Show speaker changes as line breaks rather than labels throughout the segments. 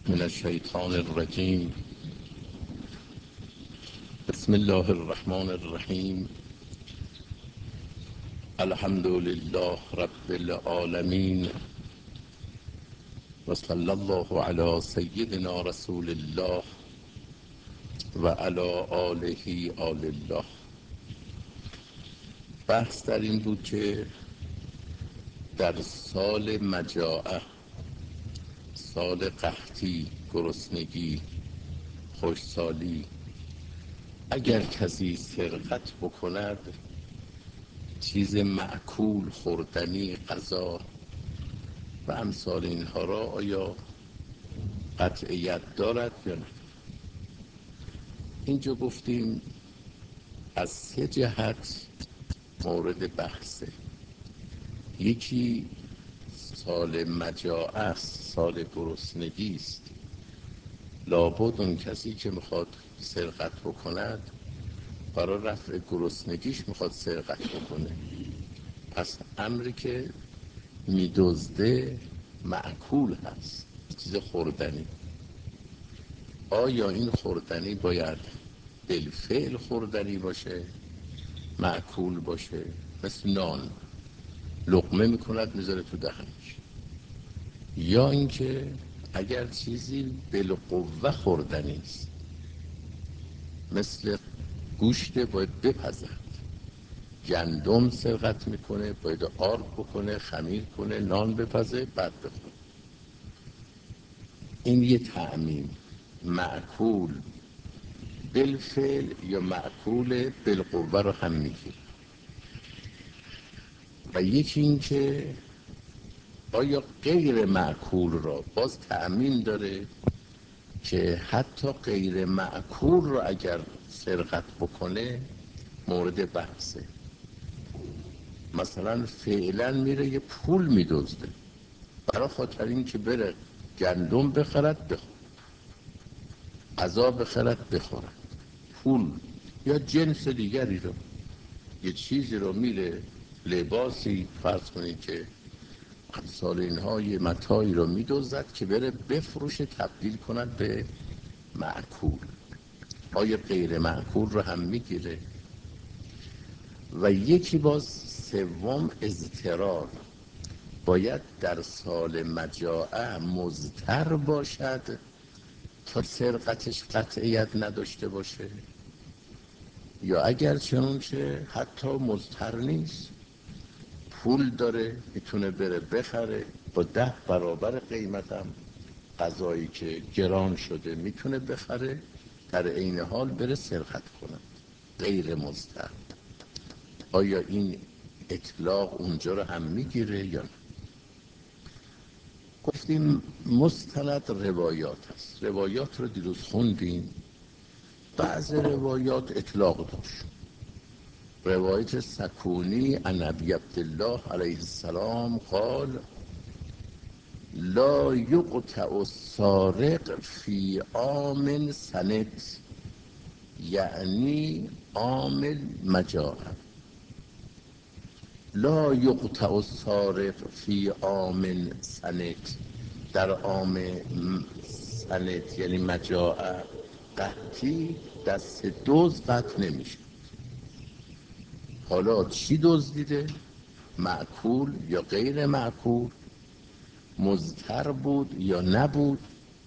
من الشیطان الرجیم. بسم الله الرحمن الرحیم. الحمد لله رب العالمین و صلی الله علی سیدنا رسول الله و علی آله آل الله. بحث در این بود که در سال مجاعه، سال قحطی، گرسنگی، خشکسالی، اگر کسی سرقت بکند، چیز مأکول، خوردنی، غذا و امثال اینها را آیا قطعیت دارد یا نه؟ اینجا گفتیم از 3 جهت مورد بحثه. یکی سال مجاعه است، سال گرسنگی است. لابد اون کسی که میخواد سرقت بکند برای رفع گرسنگیش میخواد سرقت بکنه. پس امری که میدزده مأکول هست، چیز خوردنی. آیا این خوردنی باید بالفعل خوردنی باشه، مأکول باشه؟ مثل نان لقمه میکند میذاره تو دهنش. یا اینکه اگر چیزی بالقوه خوردنی است، مثل گوشت، باید بپزد. گندم سرقت میکنه، باید آرد بکنه، خمیر کنه، نان بپزه، بعد بخوره. این یه تعمیم. معکول بالفعل یا معکول بالقوه رو هم میگیره. و یکی این که آیا غیر معکول را باز تعمیم داره که حتی غیر معکول را اگر سرقت بکنه مورد بحثه. مثلا فعلا میره یه پول میدزده برای خاطر این که بره گندم بخرد بخورد، غذا بخرد بخورد، پول یا جنس دیگری رو، یه چیزی رو میره، لباسی فرض کنید که امثال اینها، یه متاعی رو میدزدد که بره بفروشه، تبدیل کند به معکول. آیا غیر معکول رو هم میگیره؟ و یکی باز سوم اضطرار. باید در سال مجاعه مضطر باشد تا سرقتش قطعیت نداشته باشه، یا اگر چنانچه حتی مضطر نیست، پول داره، میتونه بره بخره، با 10 برابر قیمتم غذایی که گران شده میتونه بخره، در عین حال بره سرقت کنه، غیر مضطر. آیا این اطلاق اونجا رو هم میگیره یا نه؟ گفتیم مستند روایات هست. روایات رو دیروز خوندیم. بعض روایات اطلاق داشت. روایت سکونی عن ابی عبدالله علیه السلام قال لا یقطع السارق فی عام سنت، یعنی عام مجاعه. لا یقطع السارق فی عام سنت، در عام سنت یعنی مجاعه، قحطی، دست دزد قطع نمیشه. حالا چی دزدیده؟ معکول یا غیر معکول؟ مضطر بود یا نبود؟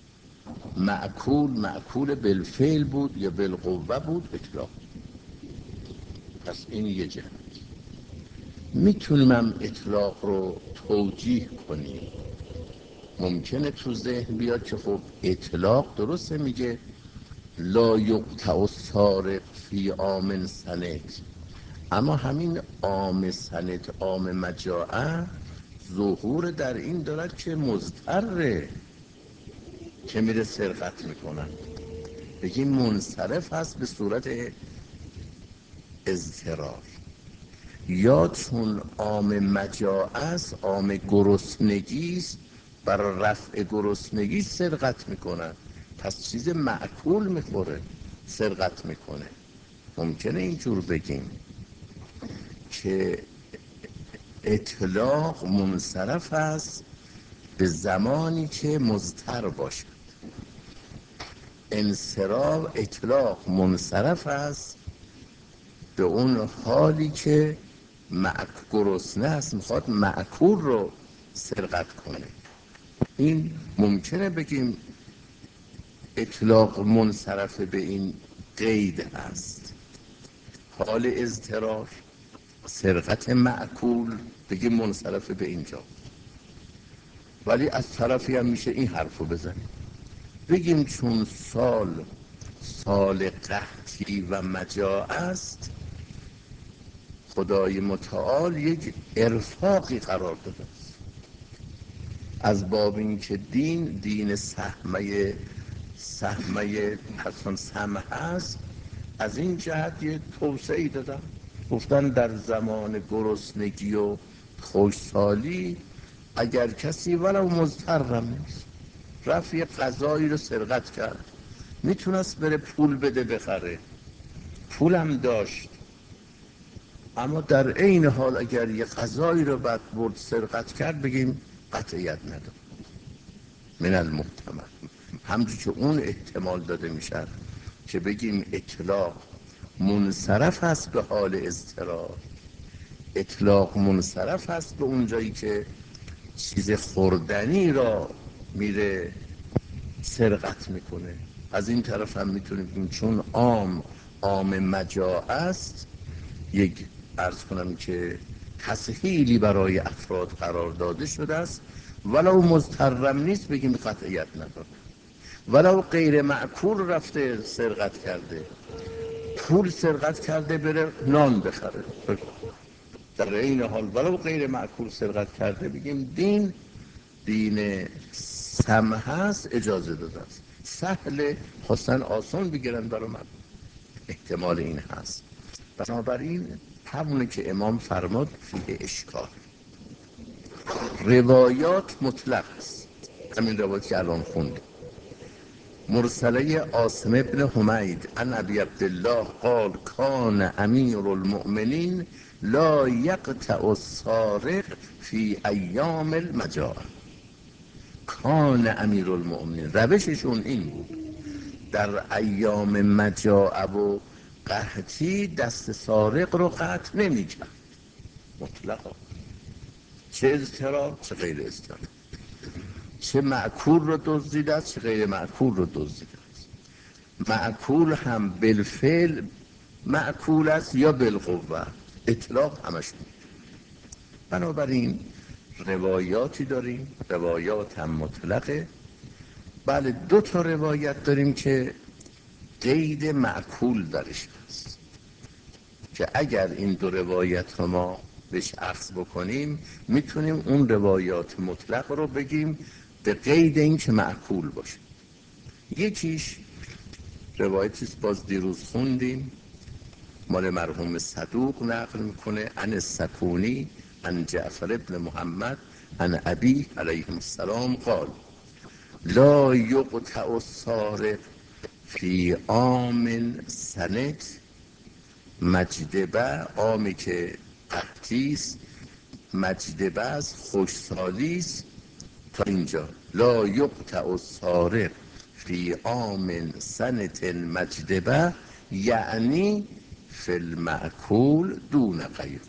معکول بالفعل بود یا بالقوه بود؟ اطلاق. پس این یه جهت. میتونیم هم اطلاق رو توجیه کنیم. ممکنه تو ذهن بیاد که خب اطلاق درسته، میگه لا یقطع السارق فی عام سنت، اما همین عام سنت، عام مجاعه، ظهور در این دارد که مضطره که میره سرقت میکنن. بگیم منصرف هست به صورت اضطرار، یا چون عام مجاعه است، عام گرسنگی است، برای رفع گرسنگی سرقت میکنن، پس چیز مأکول میخوره، سرقت میکنه. ممکنه اینجور بگیم که اطلاق منصرف است به زمانی که مضطر باشد. انصراف اطلاق منصرف است به اون حالی که گرسنه است میخواد مأکول رو سرقت کنه. این ممکنه بگیم اطلاق منصرف به این قید است، حال اضطرار سرقت مأکول بگیم منصرف به اینجا. ولی از طرفی هم میشه این حرفو بزنیم بگیم چون سال قحطی و مجاع است، خدای متعال یک ارفاقی قرار داده است، از باب این که دین سهمه حسن سمح هست، از این جهت یه توسعه دادن، گفتن در زمان گرسنگی و خشکسالی اگر کسی ولو مضطرم نیست رفت یه غذایی رو سرقت کرد، میتونست بره پول بده بخره، پولم داشت، اما در عین حال اگر یه غذایی رو بعد برد سرقت کرد بگیم قطعیت نداره. من المحتمل همچون که اون احتمال داده میشه که بگیم اطلاق منصرف هست به حال اضطرار، اطلاق منصرف هست به اونجایی که چیز خوردنی را میره سرقت میکنه. از این طرف هم میتونیم بگیم چون عام مجاع است، یک عرض کنم که تسهیلی برای افراد قرار داده شده است، ولو مضطرم نیست بگیم قطعیت نداره. ولو غیر معکول رفته سرقت کرده، پول سرقت کرده بره نان بخره، در این حال ولو غیر معکول سرقت کرده بگیم دین سمح هست، اجازه داده است، سهله، خواستن آسان بگیرن برای من، احتمال این هست. بنابراین همونه که امام فرماد فیه اشکال، روایات مطلق است. همین روایت که الان خوندیم مرسله عاصم ابن حمید عن ابی عبدالله قال کان امیر المؤمنین لا یقطع السارق فی ایام المجاع. کان امیر المؤمنین روششون این بود، در ایام مجاع و قحطی دست سارق رو قطع نمی کرد مطلقا، چه اضطرار چه غیر اضطرار، چه مأکول رو دزدیده است چه غیر مأکول رو دزدیده است. مأکول هم بالفعل مأکول است یا بالقوه، اطلاق همش بود. بنابراین روایاتی داریم، روایات هم مطلقه. بله دو تا روایت داریم که قید مأکول درش هست که اگر این دو روایت رو ما بهش عکس بکنیم میتونیم اون روایات مطلق رو بگیم به قید این که مأکول باشه. یکیش روایتیست باز دیروز خوندیم، مال مرحوم صدوق نقل میکنه عن السکونی عن جعفر ابن محمد عن ابی علیه السلام قال لا یقطع السارق فی عام سنت مجدبه، عامی که قحطی است، مجدبه است خوشسالی است. تا اینجا لا یقطع السارق فی عام سنت مجدبه یعنی فی المأکول دون غیره،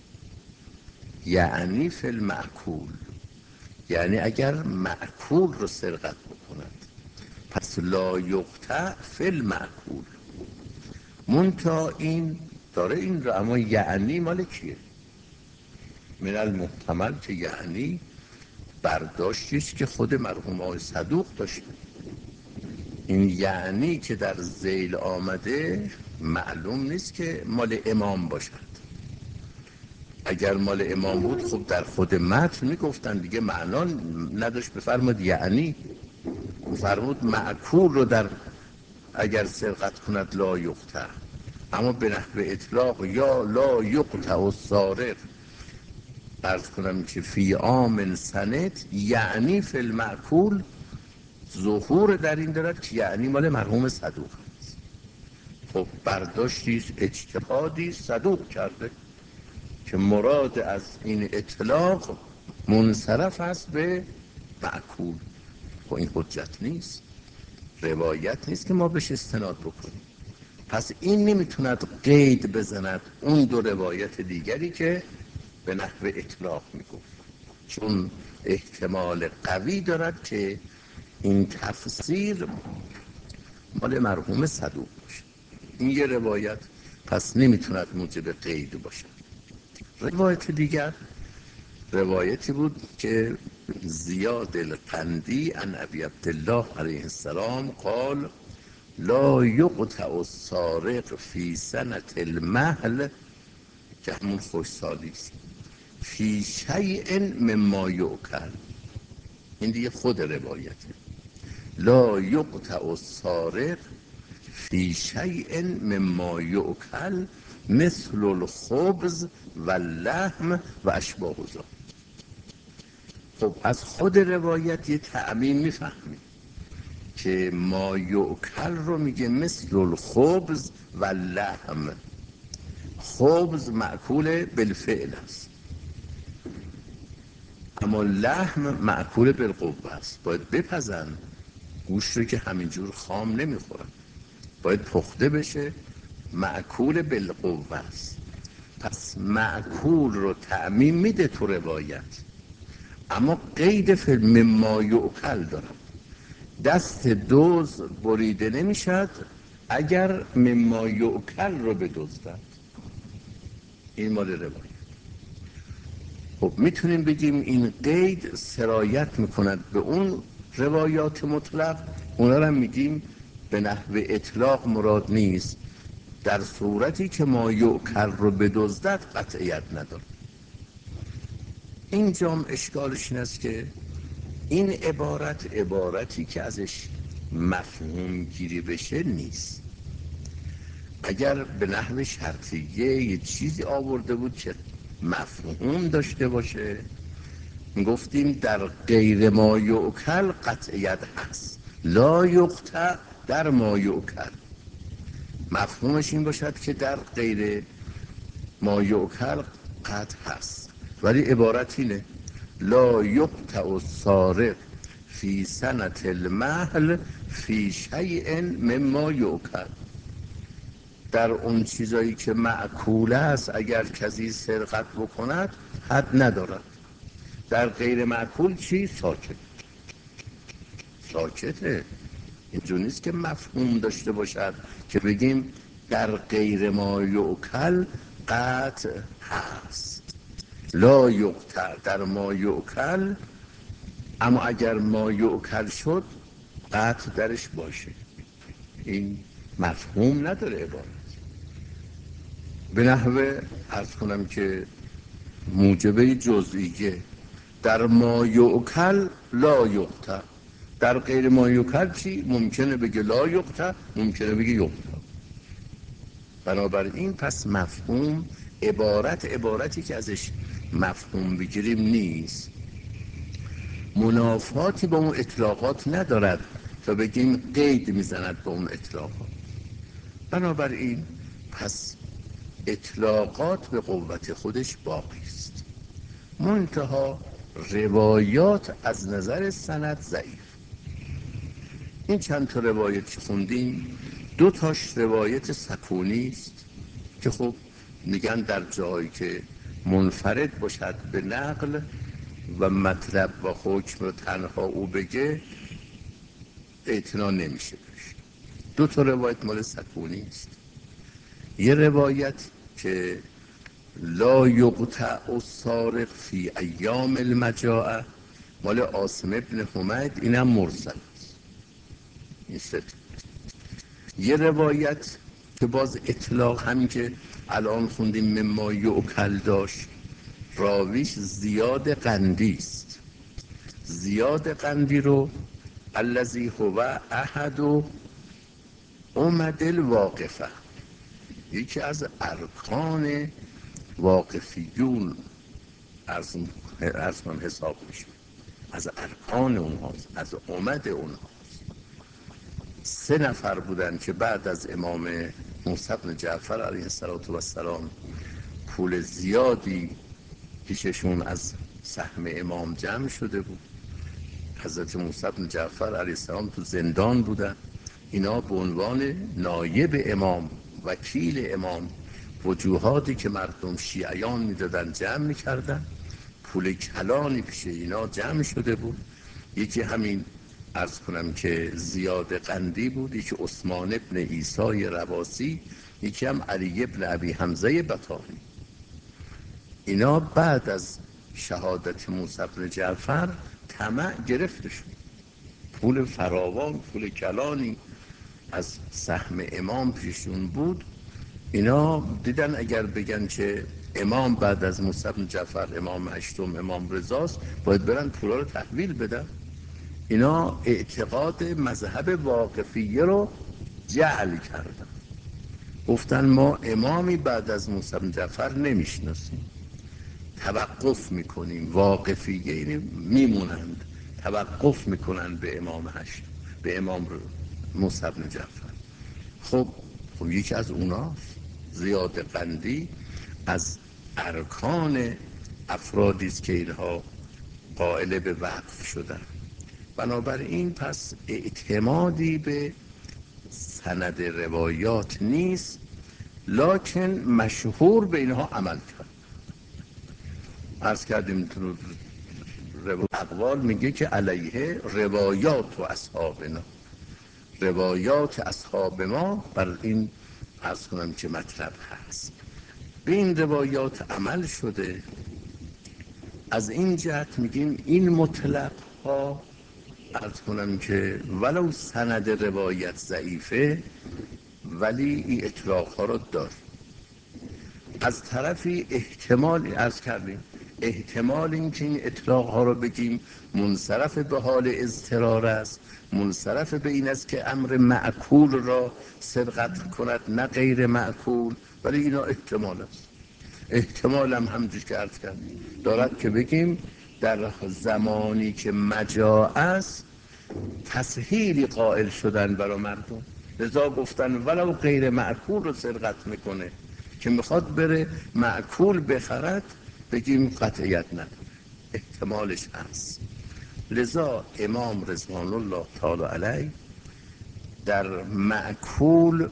یعنی فی المأکول، یعنی اگر مأکول رو سرقت بکند پس لا یقطع فی المأکول. منتها این داره این رو، اما یعنی مال کیه؟ من المحتمل که یعنی برداشتیست که خود مرحوم آقای صدوق داشته. این یعنی که در ذیل آمده معلوم نیست که مال امام باشد. اگر مال امام بود خب در خود متن میگفتن دیگه، معنا نداشت بفرمود یعنی فرمود مأکول رو در اگر سرقت کند لا یقطع، اما به نحو اطلاق یا لا یقطع السارق عرض کنم که فی عام سنت یعنی فی المأکول، ظهور در این دارد که یعنی مال مرحوم صدوق است. خب برداشتی اجتهادی صدوق کرده که مراد از این اطلاق منصرف است به مأکول، خب این حجت نیست. روایت نیست که ما بهش استناد بکنیم. پس این نمیتوند قید بزند اون دو روایت دیگری که به نحو اطلاق میگفت، چون احتمال قوی دارد که این تفسیر مال مرحوم صدوق باشه. این یه روایت پس نمیتوند موجب قید باشه. روایت دیگر روایتی بود که زیاد القندی عن ابی عبدالله علیه السلام قال لا یقطع السارق فی سنة المهل، که همون خوشسالی است، فی شیء مما یؤکل. این دیگه خود روایته. لا یقطع السارق فی شیء مما یؤکل مثل الخبز و اللحم و اشباه ذلک. خب از خود روایت یه تعمیم میفهمیم که ما یؤکل رو میگه مثل الخبز و اللحم. خبز مأکول بالفعل است، اما لحم مأکول بالقوه است. باید بپزن، گوشت رو که همینجور خام نمیخورن، باید پخته بشه، مأکول بالقوه است. پس مأکول رو تعمیم میده تو روایت، اما قید مما یؤکل دارم. دست دوز بریده نمیشد اگر مما یؤکل رو بدزدد. این مال روایت. خب میتونیم بگیم این قید سرایت میکند به اون روایات مطلق، اونا رو میگیم به نحو اطلاق مراد نیست، در صورتی که ما یؤکل رو بدزدد قطعیت نداره. اینجام اشکالش این است که این عبارتی که ازش مفهوم گیری بشه نیست. اگر به نحو شرطیه یه چیزی آورده بود که مفهوم داشته باشه، گفتیم در غیر ما یؤکل قطعیت هست، لا یقطع در ما یؤکل. مفهومش این باشد که در غیر ما یؤکل قطع هست، ولی عبارت اینه لا یقطع السارق فی سنة المهل فی شیء مما یؤکل. در اون چیزایی که مأکول است اگر کسی سرقت بکند حد ندارد. در غیر مأکول چی؟ ساکته. اینجور نیست که مفهوم داشته باشد که بگیم در غیر ما یؤکل قطع هست. لا یقطع در ما یؤکل، اما اگر ما یؤکل شد قطع درش باشه. این مفهوم نداره عبارت. به نحوه عرض کنم که موجبه جزئیه در ما یؤکل لا یقطع، در غیر ما یؤکل چی؟ ممکنه بگه لا یقطع، ممکنه بگه یقطع. بنابراین پس مفهوم عبارتی که ازش مفهوم بگیریم نیست، منافاتی با اون اطلاقات ندارد تا بگیم قید میزند به اون اطلاقات. بنابراین پس اطلاقات به قوت خودش باقی است، منتها روایات از نظر سند ضعیف. این چند تا روایت که خوندیم، دو تاش روایت سکونی است که خب میگن در جایی که منفرد باشد به نقل و مطلب و حکم رو تنها او بگه اعتنا نمیشه داشت. دو تا روایت مال سکونی است. یه روایت که لا یقطع السارق فی ایام المجاعه مال عاصم ابن حمید، اینم مرسل است. این یه روایت که باز اطلاق همین که الان خوندیم مما یؤکل داشت، راویش زیاد قندی است. زیاد قندی رو الذی هو احد عمد الواقفه، یکی از ارکان واقفیون از من حساب میشه، از ارکان اونهاست، از عمد اونهاست. 3 نفر بودن که بعد از امام موسی بن جعفر علیه السلام پول زیادی پیششون از سهم امام جمع شده بود. حضرت موسی بن جعفر علیه السلام تو زندان بودن، اینا به عنوان نایب امام، وکیل امام، وجوهاتی که مردم شیعیان میدادن جمع میکردن، پول کلانی پیش اینا جمع شده بود. یکی همین عرض کنم که زیاد قندی بود، یکی عثمان ابن عیسی رواسی، یکی هم علی ابن ابی حمزه بطاحی. اینا بعد از شهادت موسی بن جعفر طمع گرفته شد، پول فراوان، پول کلانی از سهم امام پیشون بود. اینا دیدن اگر بگن که امام بعد از موسی بن جعفر امام هشتم امام رضاست، باید برن پولا رو تحویل بدن. اینا اعتقاد مذهب واقفیه رو جعل کردن، گفتن ما امامی بعد از موسی بن جعفر نمیشناسیم، توقف میکنیم. واقفیه یعنی میمونند، توقف میکنند به امام هشت، به امام موسی بن جعفر. خب یکی از اوناست. زیاد قندی از ارکان افرادی است که اینها قائل به وقف شدن. بنابراین پس اعتمادی به سند روایات نیست، لکن مشهور به اینها عمل کرد. عرض کردیم تو اقوال میگه که علیه روایات و اصحابنا، روایات اصحاب ما بر این عرض کنم که مطلب هست. به این روایات عمل شده. از این جهت میگیم این مطلق ها عرض کنم که ولو سند روایت ضعیفه، ولی این اطلاق ها رو دار. از طرفی احتمال عرض کردیم، احتمال این که این اطلاق ها رو بگیم منصرف به حال اضطرار است، منصرف به این است که امر معقول را سرقت کند نه غیر معقول، ولی اینا احتمال است. احتمال هم همجوش که عرض کردیم دارد که بگیم در زمانی که مجاع است تسهیلی قائل شدن برای مردم، لذا گفتن ولو غیر معقول رو سرقت میکنه، که میخواد بره معقول بخرد، بگیم قطعیت نداره، احتمالش هست. لذا امام رضوان الله تعالی علیه در معقول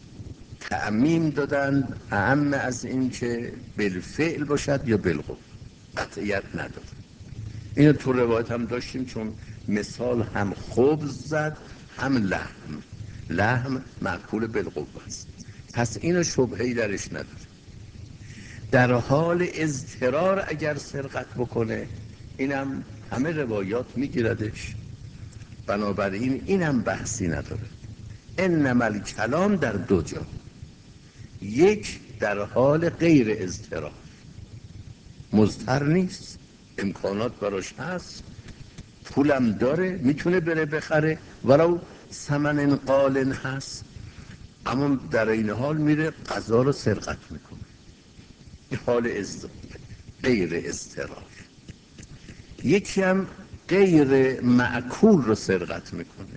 تعمیم دادن، اعم از این که بالفعل باشد یا بالقول، قطعیت نداره. اینو تو روایت هم داشتیم، چون مثال هم خبز زد هم لحم، لحم معقول بالقوه است، پس اینو شبهه‌ای درش نداره. در حال اضطرار اگر سرقت بکنه، اینم همه روایات میگیردش، بنابراین اینم بحثی نداره. انما الکلام در دو جا، یک در حال غیر اضطرار، مضطر نیست، امکانات براش هست، پولم داره، میتونه بره بخره، ولو ثمن قالن هست، اما در این حال میره غذا رو سرقت میکنه. این حال غیر اضطرار. یکی هم غیر معقول رو سرقت میکنه،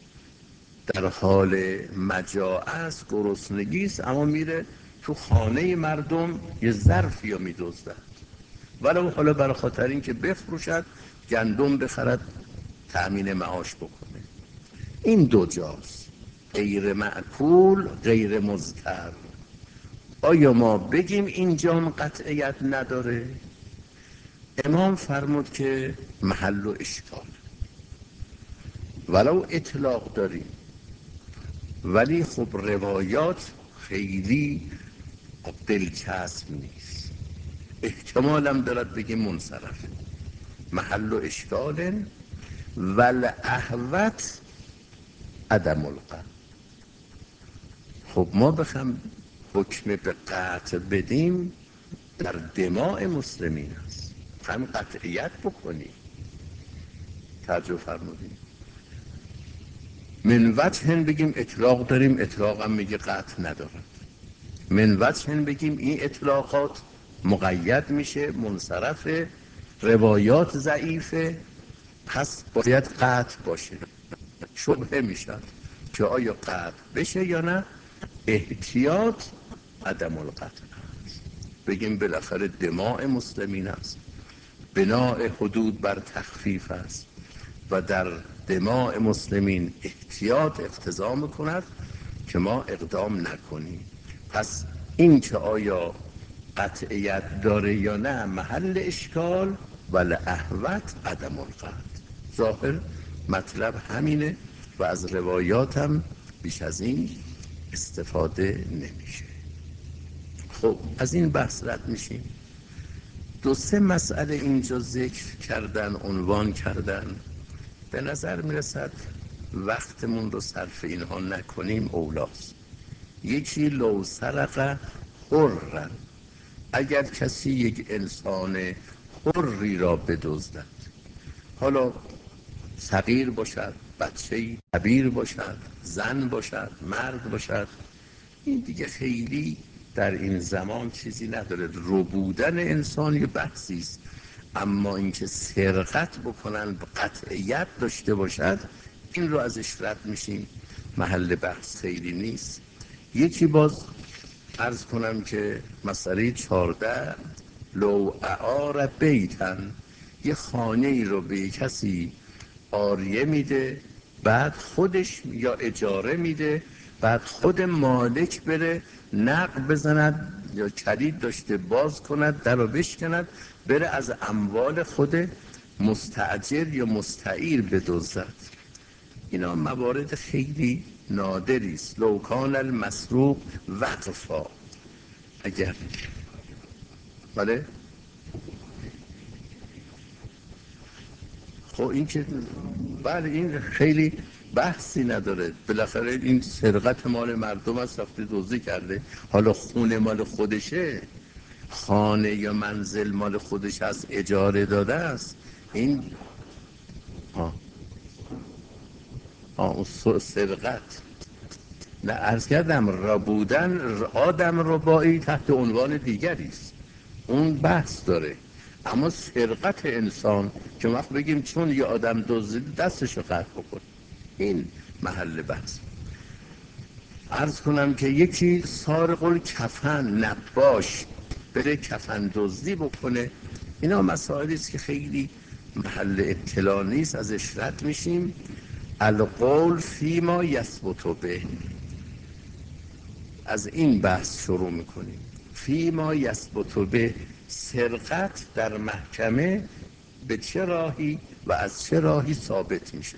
در حال مجاعه است، گرسنگی است، اما میره تو خانه مردم یه ظرفی رو میدزدد، ولو حالا برای خاطر این که بفروشد، گندم بخرد، تأمین معاش بکنه. این دو جاست، غیر معقول غیر مضطر. آیا ما بگیم اینجا قطعیت نداره؟ امام فرمود که محل و اشکال، ولو اطلاق داریم، ولی خب روایات خیلی دلچسب نیست، احتمالم دارد بگیم منصرف. محل و اشکال والاحوط عدم القطع. خب ما بخوام حکم به قطع بدیم، در دماء مسلمین است، هم قطعیت بکنیم. توجه فرمودیم. من وجه بگیم اطلاق داریم، اطلاق هم میگه قطع ندارد. من وجه بگیم این اطلاقات مقید میشه، منصرف، روایات ضعیفه، پس باید قطع باشه. شبهه میشد که آیا قطع بشه یا نه، احتیاط عدم القطع است. بگیم بالاخره دماء مسلمین است، بناء حدود بر تخفیف است، و در دماء مسلمین احتیاط اقتضا میکند که ما اقدام نکنیم. پس این که آیا قطعیت داره یا نه محل اشکال، ولی احوط عدم القطع. ظاهر مطلب همینه و از روایات هم بیش از این استفاده نمیشه. خب از این بحث رد میشیم. دو سه مسئله اینجا ذکر کردن، عنوان کردن، به نظر میرسد وقتمون رو صرف اینها نکنیم اولاست. یکی لو سرق حرا، اگر کسی یک انسان حری را بدزدد، حالا صغیر باشد، بچه‌ای، کبیر باشد، زن باشد، مرد باشد، این دیگه خیلی در این زمان چیزی نداره. ربودن انسان یه بحثی است، اما اینکه سرقت بکنن قطعیت داشته باشد، این رو ازش رد میشیم، محل بحث خیلی نیست. یکی باز عرض کنم که مسئله 14 لو اعار بیتن، یه خانه ای رو به کسی عاریه میده، بعد خودش یا اجاره میده، بعد خود مالک بره نقب بزند یا کلید داشته باز کند، در رو بشکند، بره از اموال خود مستاجر یا مستعیر بدزدد. اینا موارد خیلی نادری است. لو کان المسروق وقفا، اگر بله خب این که بله این خیلی بحثی نداره، بالاخره این سرقت مال مردم است، رفته دزدی کرده. حالا خونه مال خودشه، خانه یا منزل مال خودش است، اجاره داده است، این اون سرقت نه. عرض کردم ربودن آدم ربایی تحت عنوان دیگری است، اون بحث داره. اما سرقت انسان که وقت بگیم چون یه آدم دزدید دستشو قطع بکن، این محل بحث. عرض کنم که یکی سارق الکفن، نقاش، بره کفن دزدی بکنه، اینا مسائلی است که خیلی محل اطلاع نیست، ازش رد میشیم. القول فیما یثبت به، از این بحث شروع میکنیم. فیما یثبت به، سرقت در محکمه به چه راهی و از چه راهی ثابت میشه؟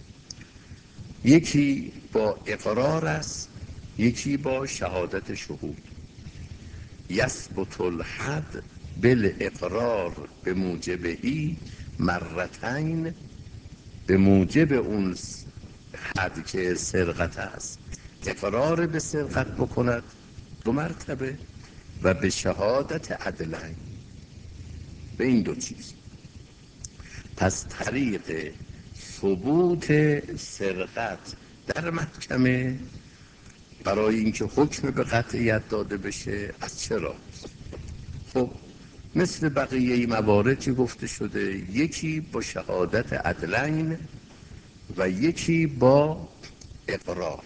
یکی با اقرار است، یکی با شهادت شهود. یثبت الحد بالاقرار به موجبهی مرتین، به موجب اون حد که سرقت است اقرار به سرقت بکند 2 مرتبه، و به شهادت عدلین، به این 2 چیز. پس طریق ثبوت سرقت در محکمه برای اینکه حکم به قطعیت داده بشه از چرا؟ خب مثل بقیه مواردی گفته شده، یکی با شهادت عدلین و یکی با اقرار.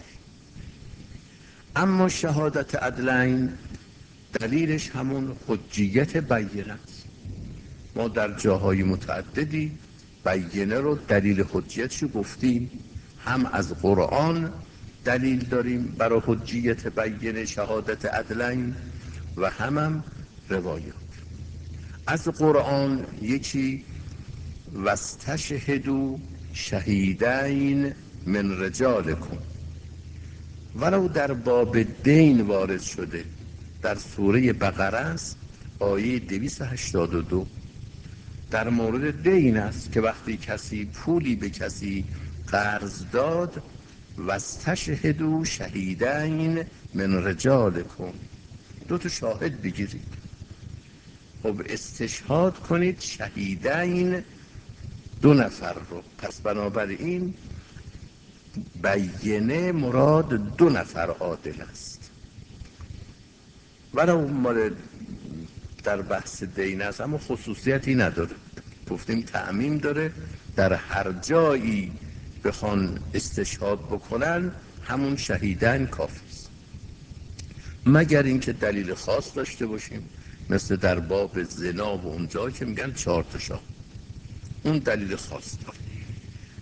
اما شهادت عدلین دلیلش همون حجیت بینه است. ما در جاهای متعددی بینه رو دلیل حجیتشو گفتیم، هم از قرآن دلیل داریم برای حجیت بینه شهادت عدلین و هم روایات. از قرآن یکی واستشهدوا شهیدین من رجالکم، ولو در باب دین وارد شده، در سوره بقره است، آیه 282 در مورد دین است که وقتی کسی پولی به کسی قرض داد، واستشهدوا شهیدین من رجالکم، 2 تا شاهد بگیرید. خب استشهاد کنید شهیدین 2 نفر رو، پس بنابراین بینه مراد 2 نفر عادل است. ولو مال در بحث دین است اما خصوصیتی نداره، گفتیم تعمیم داره، در هر جایی بخوان استشهاد بکنن همون شهیدن کافی است، مگر اینکه دلیل خاص داشته باشیم، مثل در باب زنا و اونجا که میگن 4 تا شاهد، اون دلیل خاص داره.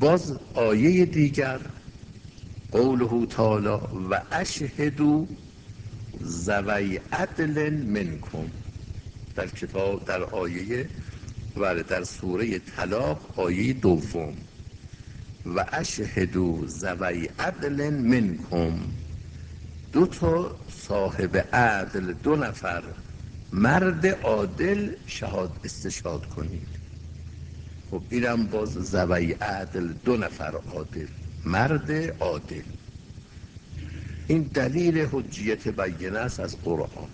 باز آیه دیگر قوله تعالی و اشهدوا ذوی عدل منکم، در کتاب در آیه و در سوره طلاق آیه دوم و اشهدوا ذوی عدل منکم، دو تا صاحب عدل، دو نفر مرد عادل استشهاد کنید. خب اینم باز ذوی عدل، دو نفر عادل، مرد عادل. این دلیل حجیت بینه است از قرآن.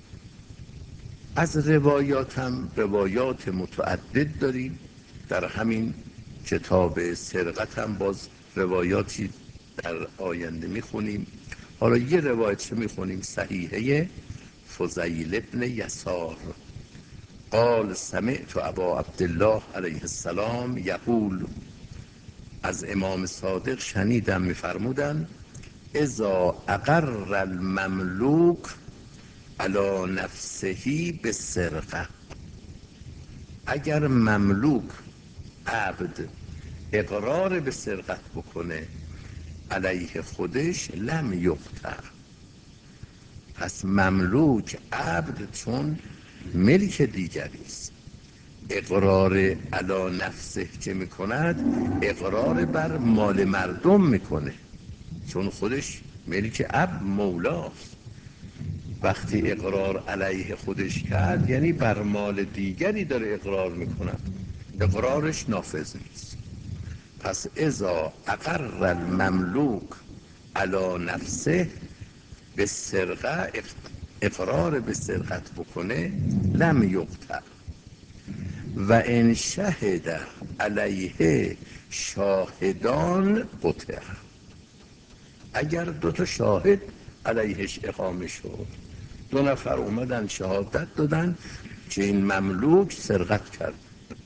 از روایات هم روایات متعدد داریم. در همین کتاب سرقت هم باز روایاتی در آینده میخونیم. حالا یه روایت میخونیم صحیحه فضیل ابن یسار قال سمعت ابا عبدالله علیه السلام یقول، از امام صادق شنیدم میفرمودن اذا اقر المملوک علی نفسه بالسرقه، اگر مملوک عبد اقرار به سرقت بکنه علیه خودش لم یقطع. پس مملوک عبد چون ملک دیگری است، اقرار علی نفسه که میکند اقرار بر مال مردم میکنه، چون خودش ملک عبد مولاست. وقتی اقرار علیه خودش کرد یعنی بر مال دیگری داره اقرار میکند، اقرارش نافذ نیست. پس اذا اقر المملوک علی نفسه به سرقه، اقرار به سرقت بکنه لم یقطع و ان شهد علیه شاهدان قطع، اگر دو تا شاهد علیهش اقامه شد، دو نفر اومدن شهادت دادن که این مملوک سرقت کرد،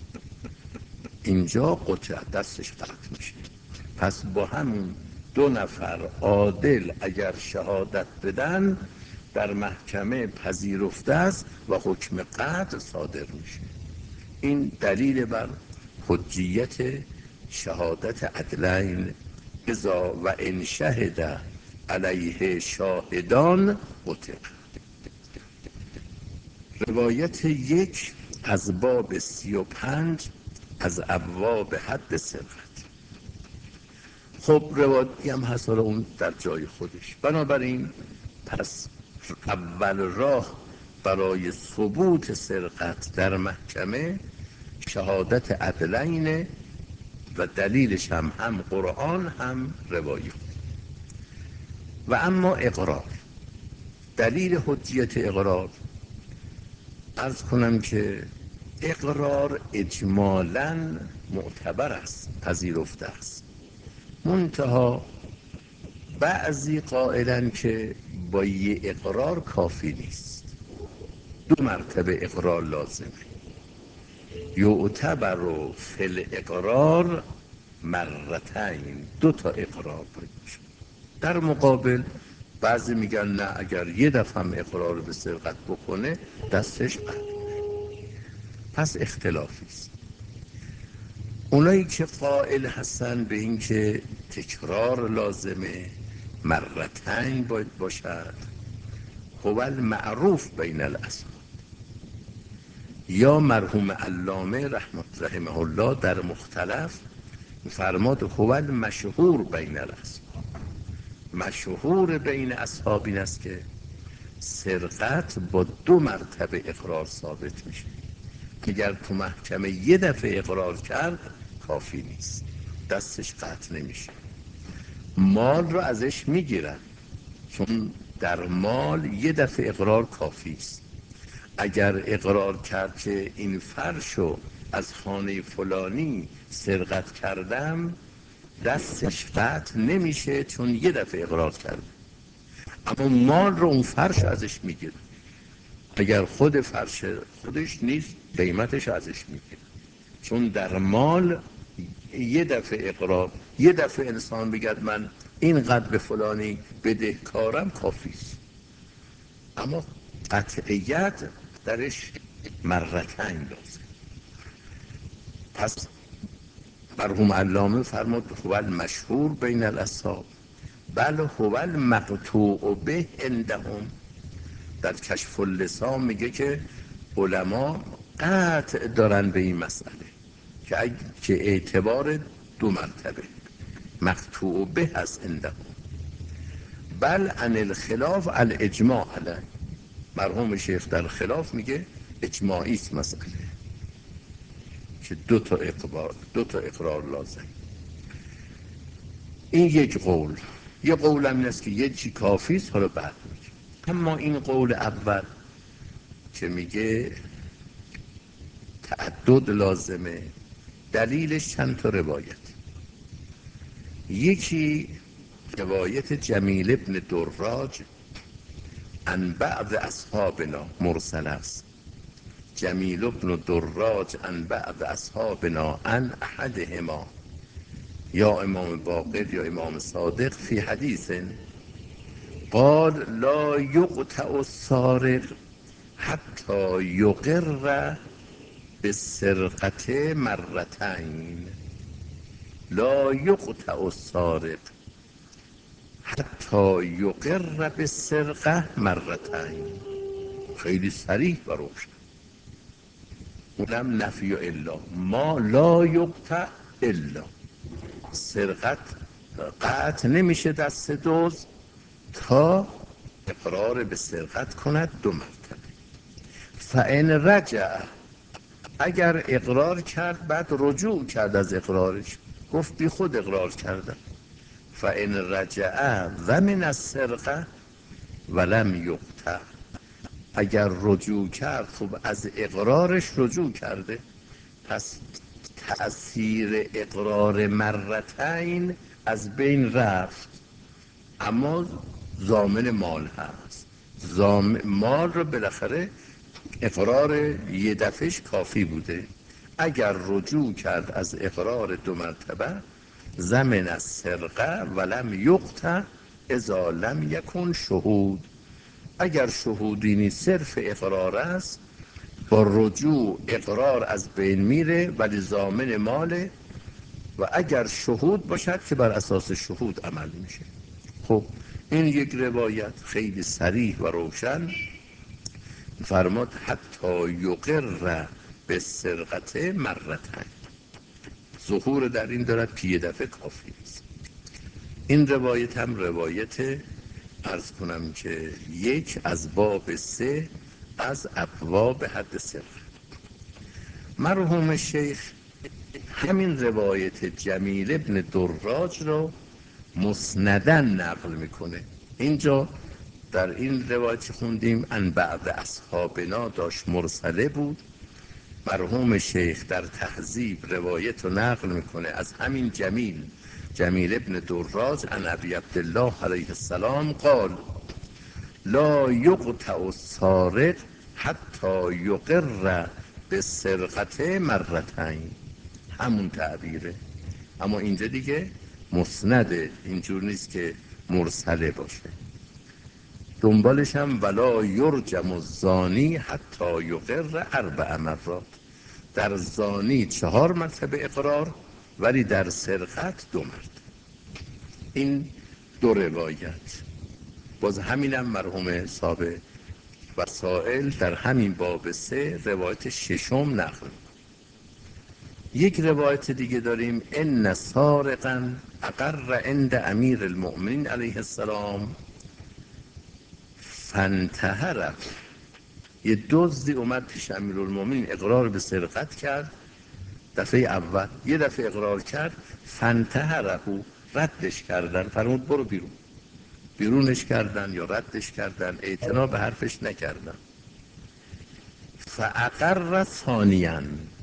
اینجا قطع، دستش قطع میشه. پس با همون دو نفر عادل اگر شهادت بدن در محکمه پذیرفته است و حکم قطع صادر میشه. این دلیل بر حجیت شهادت عدلین اذا و ان شهد علیه شاهدان قطع. روایت یک از باب 35 از ابواب حد سرقت. خب روایتی هم هست، حالا اون در جای خودش. بنابراین پس اول راه برای ثبوت سرقت در محکمه شهادت عدلین و دلیلش هم قرآن هم روایات. و اما اقرار، دلیل حجیت اقرار، عرض کنم که اقرار اجمالاً معتبر است، پذیرفته است، منتها بعضی قائلن که با یه اقرار کافی نیست، دو مرتبه اقرار لازمه. یعتبر فی الاقرار مرتین، دو تا اقرار باید باشه. در مقابل بعضی میگن نه، اگر یه دفعه هم اقرار به سرقت بکنه دستش قطع. پس اختلافی است. اونایی که قائل هستن به این که تکرار لازمه، مرتین باید باشد، هو المعروف بین الاصحاب، یا مرحوم علامه رحمه الله در مختلف فرماد هو المشهور بین الاصحاب، مشهور بین اصحاب این است که سرقت با دو مرتبه اقرار ثابت میشه. اگر تو محکمه یه دفعه اقرار کرد کافی نیست، دستش قطع نمیشه، مال رو ازش میگیرن، چون در مال یه دفعه اقرار کافی است. اگر اقرار کرد که این فرشو از خانه فلانی سرقت کردم، دستش قطع نمیشه چون یه دفعه اقرار کرد، اما مال رو اون فرش ازش میگیره. اگر خود فرش خودش نیست قیمتش ازش میگیره، چون در مال یه دفعه اقرار، یه دفعه انسان بگد من اینقدر به فلانی بدهکارم کافیست، اما قطعیت درش مرتين لازم. پس مرحوم علامه فرمود هو المشهور بین الاصحاب بل هو المقطوع به عندهم. در کشف اللسان میگه که علما قطع دارن به این مسئله که اعتبار دو مرتبه مقطوع به هست عندهم. بل عن الخلاف الاجماع علیه. مرحوم شیخ در خلاف میگه اجماعی است مسئله که دو تا اقرار لازم. این یک قول. یه قول هم این است که یه چی کافی است، حالا بعد میگه. اما این قول اول که میگه تعدد لازمه، دلیلش چند تا روایت. یکی روایت جمیل ابن دراج عن بعض اصحابنا مرسل است. جمیل ابن دراج عن بعض اصحابنا عن احدهما، یا امام باقر یا امام صادق، فی حدیث قال لا یقطع السارق حتی یقر بالسرقة مرتين. لا یقطع السارق حتی یقر بالسرقة مرتين. خیلی صریح و روشن. اونم نفی الا ما لا یقطع الا. سرقت قطع نمیشه دست دزد تا اقرار به سرقت کند دو مرتبه. فان رجع، اگر اقرار کرد بعد رجوع کرد از اقرارش، گفت بی خود اقرار کردم. فان رجع و من السرقه ولم یقطع، اگر رجوع کرد خب از اقرارش رجوع کرده، پس تأثیر اقرار مرتين از بین رفت، اما ضامن مال هست. مال رو بالاخره اقرار یه دفعش کافی بوده. اگر رجوع کرد از اقرار دو مرتبه ضمن السرقه ولم یقطع اذا لم یکن شهود. اگر شهودی نیست صرف اقرار است، با رجوع اقرار از بین میره ولی ضامن ماله، و اگر شهود باشد که بر اساس شهود عمل میشه. خب این یک روایت خیلی صریح و روشن فرمود حتی یقر به سرقت مرتين. ظهور در این دارد که یه دفعه کافی است. این روایت هم روایت عرض کنم که یک از باب 3 از ابواب حد سرقت. مرحوم شیخ همین روایت جمیل ابن دراج رو مسندن نقل میکنه. اینجا در این روایت خوندیم ان بعض اصحابنا داشت مرسله بود. مرحوم شیخ در تهذیب روایت رو نقل میکنه از همین جمیل ابن دراج عن ابی عبدالله علیه السلام قال لا یقطع السارق حتی یقر بالسرقة مرتين. همون تعبیره، اما اینجا دیگه مسنده، اینجور نیست که مرسله باشه. دنبالش هم ولا یرجم الزانی حتی یقر 4 مرات. در زانی 4 مرتبه اقرار، ولی در سرقت 2 مرتبه. این دو روایت. باز همینم مرحوم صاحب وسائل در همین باب 3 روایت ششم نقل. یک روایت دیگه داریم ان سارقا اقر عند امیر المؤمنین علیه السلام فانتهره. یه دزدی اومد پیش امیرالمومنین اقرار به سرقت کرد دفعه اول، یه دفعه اقرار کرد فانتهره، ردش کردن، فرمود برو بیرون. بیرونش کردن یا ردش کردن، اعتنا به حرفش نکردن. فاقر ثانیاً،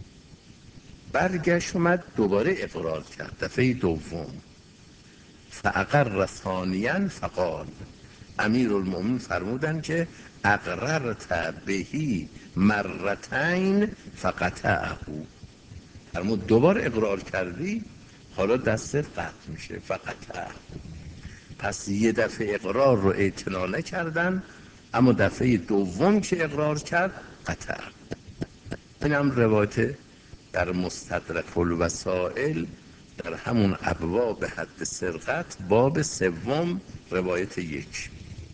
برگشت اومد دوباره اقرار کرد دفعه دوم. فاقر ثانیاً فقال، امیرالمومنین فرمودن که اقررت بهی مرتين فقطعه. فرمود دوباره اقرار کردی، حالا دستت قطع میشه. فقطعه، پس یه دفعه اقرار رو اعتنا نکردن، اما دفعه دوم که اقرار کرد قطع. این هم روایت در مستدرک الوسائل در همون ابواب حد سرقت باب سوم روایت 1.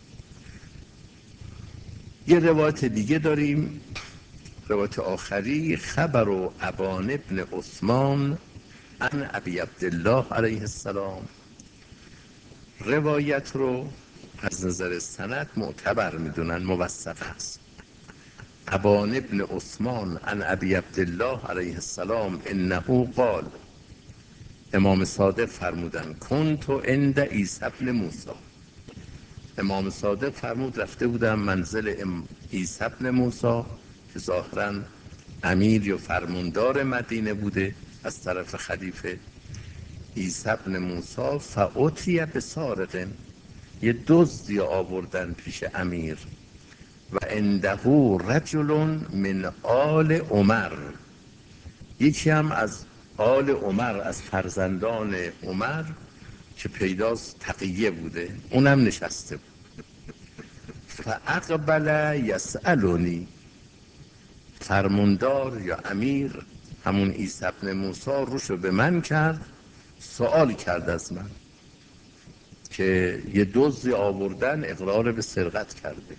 یه روایت دیگه داریم، روایت آخری، خبر و ابان ابن عثمان عن ابی عبدالله علیه السلام. روایت رو از نظر سند معتبر میدونن، موثق است. ابان ابن عثمان عن ابی عبدالله علیه السلام انه قال، امام صادق فرمودن کنت عند عیسی ابن موسی. امام صادق فرمود رفته بودم منزل عیسی ابن موسی که ظاهراً امیر یا فرماندار مدینه بوده از طرف خلیفه. عیسی ابن موسی فاتی بسارق، یه دزدی آوردن پیش امیر و عنده رجل من آل عمر، یکی هم از آل عمر، از فرزندان عمر که پیداست تقیه بوده، اونم نشسته بود. فاقبل یسألونی، فرماندار یا امیر همون عیسی ابن موسی روشو به من کرد، سوال کرد از من که یه دزدی آوردن اقرار به سرقت کرده.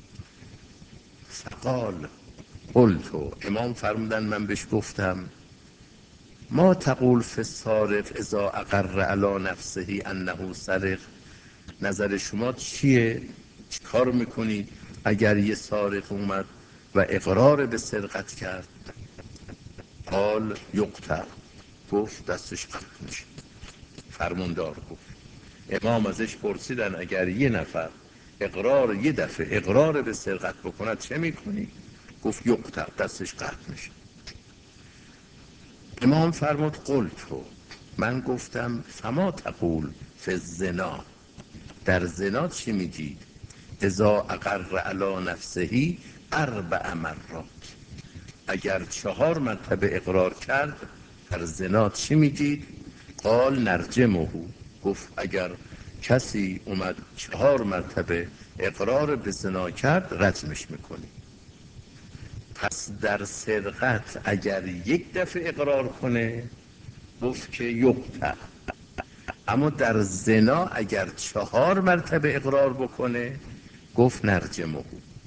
فقال قلت، امام فرمودن من بهش گفتم ما تقول فی السارق اذا اقر علی نفسه انه سرق، نظر شما چیه؟ چی کار میکنید اگر یه سارق اومد و اقرار به سرقت کرد؟ قال یقطع، گفت دستش قطع میشه. فرماندار گفت. امام ازش پرسیدن اگر یه نفر یه دفعه اقرار به سرقت بکند چه میکنی؟ گفت یقطع، دستش قطع میشه. امام فرمود قلت، من گفتم فما تقول فی الزنا، در زنا چی میگید؟ اذا اقر علی نفسه 4 مرات، اگر 4 مرتبه اقرار کرد در زنا چی میگید؟ قال نرجمه، گفت اگر کسی اومد 4 مرتبه اقرار به زنا کرد رجمش میکنی. پس در سرقت اگر 1 دفعه اقرار کنه گفت که یقطع، اما در زنا اگر 4 مرتبه اقرار بکنه گفت نرجمه.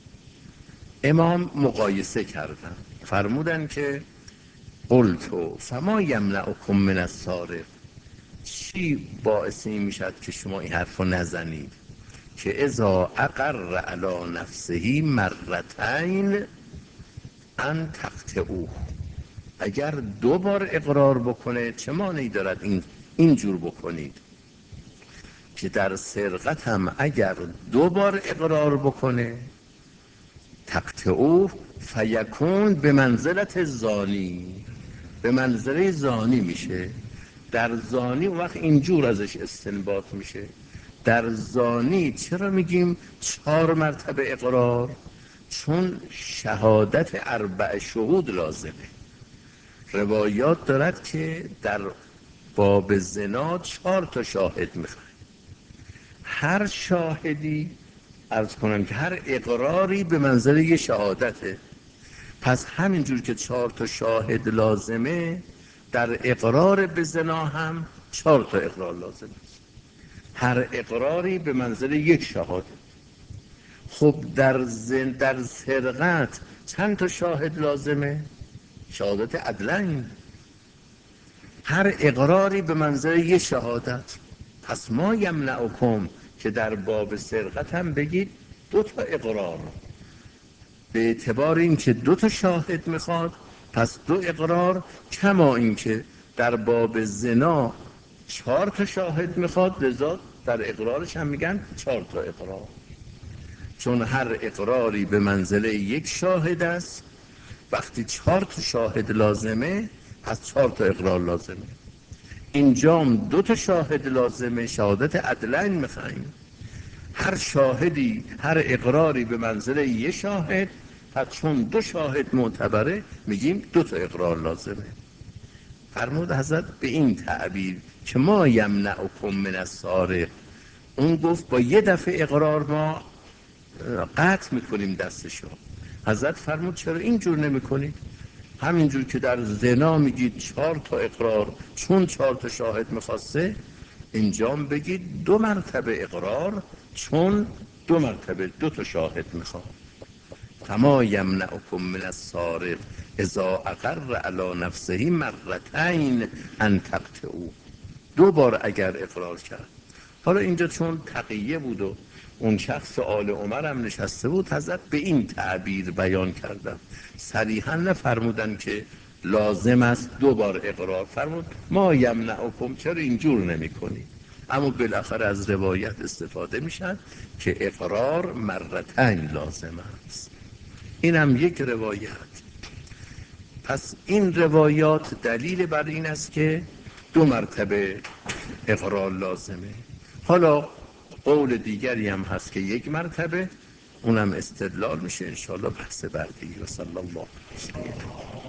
امام مقایسه کردن، فرمودن که قلت فما یمنعکم من السارق، چی باعث این میشد که شما این حرف رو نزنید که اذا اقر علی نفسه مرتین ان تقطعوه، اگر 2 بار اقرار بکنه چه مانعی دارد اینجور بکنید؟ که در سرقت هم اگر 2 بار اقرار بکنه تقطعوه فیکون به منزلت زانی، به منزله زانی میشه. در زانی وقت اینجور ازش استنباط میشه. در زانی چرا میگیم 4 مرتبه اقرار؟ چون شهادت 4 شهود لازمه. روایات دارد که در باب زنا 4 تا شاهد میخواد. هر شاهدی، عرض کنم که هر اقراری به منزله یه شهادته. پس همینجور که 4 تا شاهد لازمه، در اقرار به زنا هم 4 تا اقرار لازمه. هر اقراری به منزله 1 شهادت. خب در سرقت چند تا شاهد لازمه؟ شهادت عدلین. هر اقراری به منزله 1 شهادت. پس ما یمنعکم که در باب سرقت هم بگید 2 تا اقرار، به اعتبار اینکه 2 تا شاهد میخواد پس 2 اقرار، کما اینکه در باب زنا 4 تا شاهد میخواد، لذا در اقرارش هم میگن 4 تا اقرار. چون هر اقراری به منزله 1 شاهد است، وقتی 4 تا شاهد لازمه پس 4 تا اقرار لازمه. اینجام 2 تا شاهد لازمه، شهادت عدلین میخوایم. هر شاهدی، هر اقراری به منزله 1 شاهد، پس چون 2 شاهد معتبره میگیم 2 تا اقرار لازمه. فرمود حضرت به این تعبیر که ما یمنعکم من السارق، اون گفت با 1 دفعه اقرار ما قطع میکنیم دستشو. حضرت فرمود چرا اینجور نمیکنید؟ همینجور که در زنا میگید 4 تا اقرار چون 4 تا شاهد میخواسته، اینجام بگید 2 مرتبه اقرار چون 2 مرتبه 2 تا شاهد میخواد. فما یمنعکم من السارق اذا اقر علی نفسه مرتین ان تقطعوا. 2 بار اگر اقرار کرد. حالا اینجا چون تقیه بود و اون شخص آل عمر هم نشسته بود، حضرت به این تعبیر بیان کردن، صریحا نفرمودن که لازم است 2 بار اقرار، فرمود ما یمنعکم، چرا اینجور نمی کنی؟ اما بالاخره از روایت استفاده میشن که اقرار مرتين لازم است. این هم یک روایت. پس این روایات دلیل بر این است که 2 مرتبه اقرار لازمه. حالا قول دیگری هم هست که 1 مرتبه، اونم استدلال میشه انشاءالله بحث بعدی. و صلی الله علیه